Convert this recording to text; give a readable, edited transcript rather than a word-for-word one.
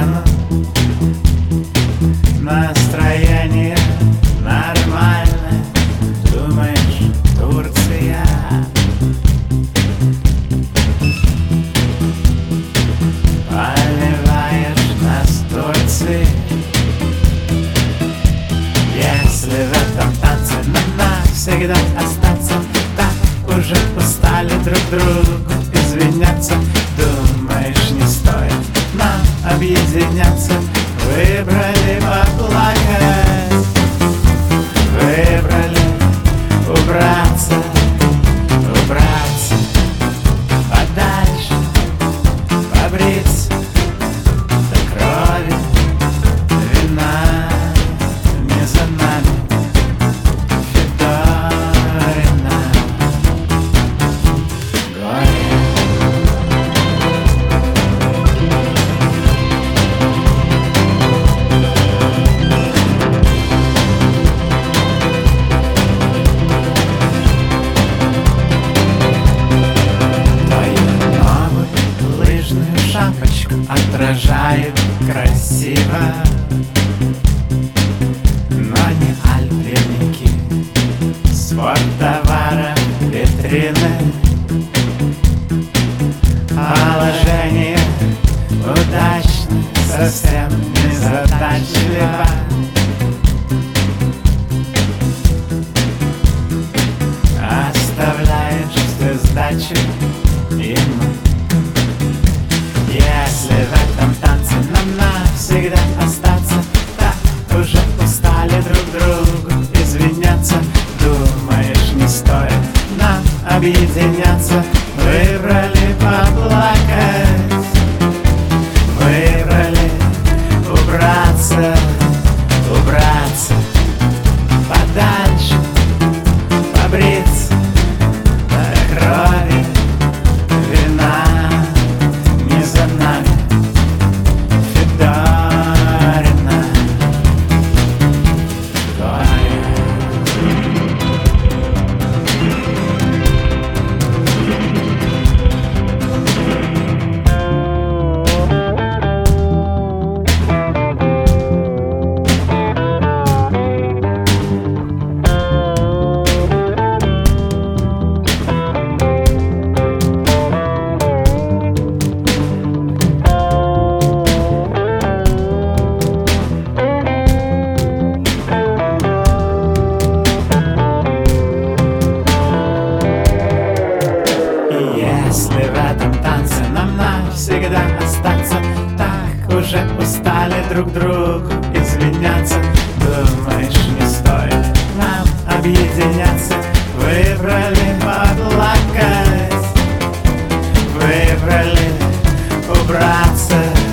сцену. Настроение нормальное, думаешь, Турция. Поливаешь нас Турции. Если в этом танце нам навсегда остаться, так уже устали друг другу извиняться. Думаешь, не стоит нам объединяться? Выбрали поплакать, выбрали убраться, убраться подальше, побриться до крови, вина не за нами, Федорина, горе. Шапочку отражает красиво, но не альпеники, спорттовара витрины. Положение удачно, совсем незадачливо. Оставляешь ты сдачу ему. Если в этом танце нам навсегда остаться, так уже устали друг другу извиняться. Думаешь, не стоит нам объединяться? Выбрали поплакать, выбрали убраться, убраться подальше, побриться до крови, вина не за нами, Федорина, горе. Если в этом танце нам навсегда остаться, так уже устали друг другу извиняться. Думаешь, не стоит нам объединяться? Выбрали поплакать, выбрали убраться